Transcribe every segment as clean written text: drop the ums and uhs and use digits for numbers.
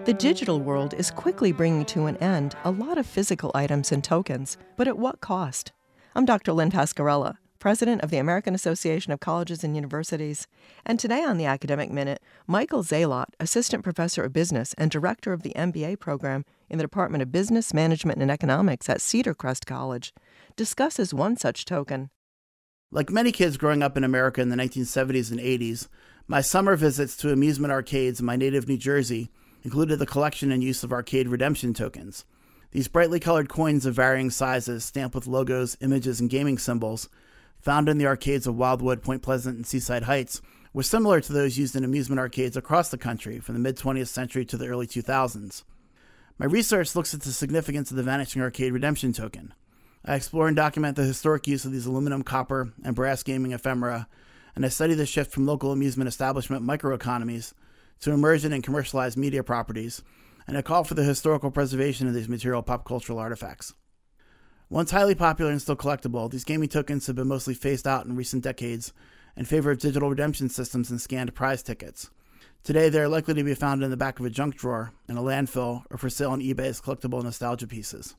The digital world is quickly bringing to an end a lot of physical items and tokens, but at what cost? I'm Dr. Lynn Pascarella, President of the American Association of Colleges and Universities, and today on the Academic Minute, Michael Zalot, Assistant Professor of Business and Director of the MBA program in the Department of Business, Management, and Economics at Cedar Crest College, discusses one such token. Like many kids growing up in America in the 1970s and 80s, my summer visits to amusement arcades in my native New Jersey included the collection and use of arcade redemption tokens. These brightly colored coins of varying sizes, stamped with logos, images, and gaming symbols, found in the arcades of Wildwood, Point Pleasant, and Seaside Heights, were similar to those used in amusement arcades across the country from the mid-20th century to the early 2000s. My research looks at the significance of the vanishing arcade redemption token. I explore and document the historic use of these aluminum, copper, and brass gaming ephemera, and I study the shift from local amusement establishment microeconomies to immersion and commercialized media properties, and I call for the historical preservation of these material pop cultural artifacts. Once highly popular and still collectible, these gaming tokens have been mostly phased out in recent decades in favor of digital redemption systems and scanned prize tickets. Today, they are likely to be found in the back of a junk drawer, in a landfill, or for sale on eBay as collectible nostalgia pieces.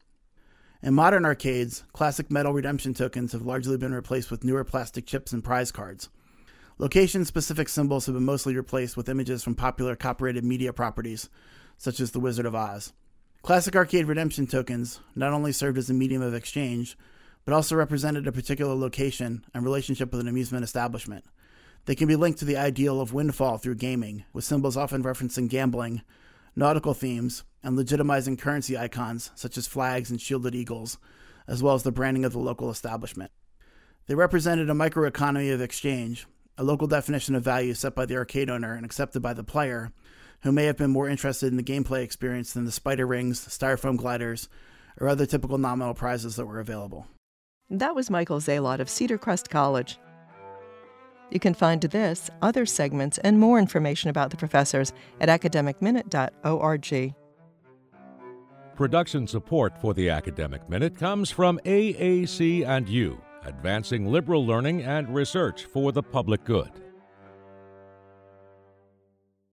In modern arcades, classic metal redemption tokens have largely been replaced with newer plastic chips and prize cards. Location-specific symbols have been mostly replaced with images from popular copyrighted media properties, such as The Wizard of Oz. Classic arcade redemption tokens not only served as a medium of exchange, but also represented a particular location and relationship with an amusement establishment. They can be linked to the ideal of windfall through gaming, with symbols often referencing gambling, nautical themes, and legitimizing currency icons such as flags and shielded eagles, as well as the branding of the local establishment. They represented a microeconomy of exchange, a local definition of value set by the arcade owner and accepted by the player, who may have been more interested in the gameplay experience than the spider rings, styrofoam gliders, or other typical nominal prizes that were available. That was Michael Zalot of Cedar Crest College. You can find this, other segments, and more information about the professors at academicminute.org. Production support for the Academic Minute comes from AAC&U, advancing liberal learning and research for the public good.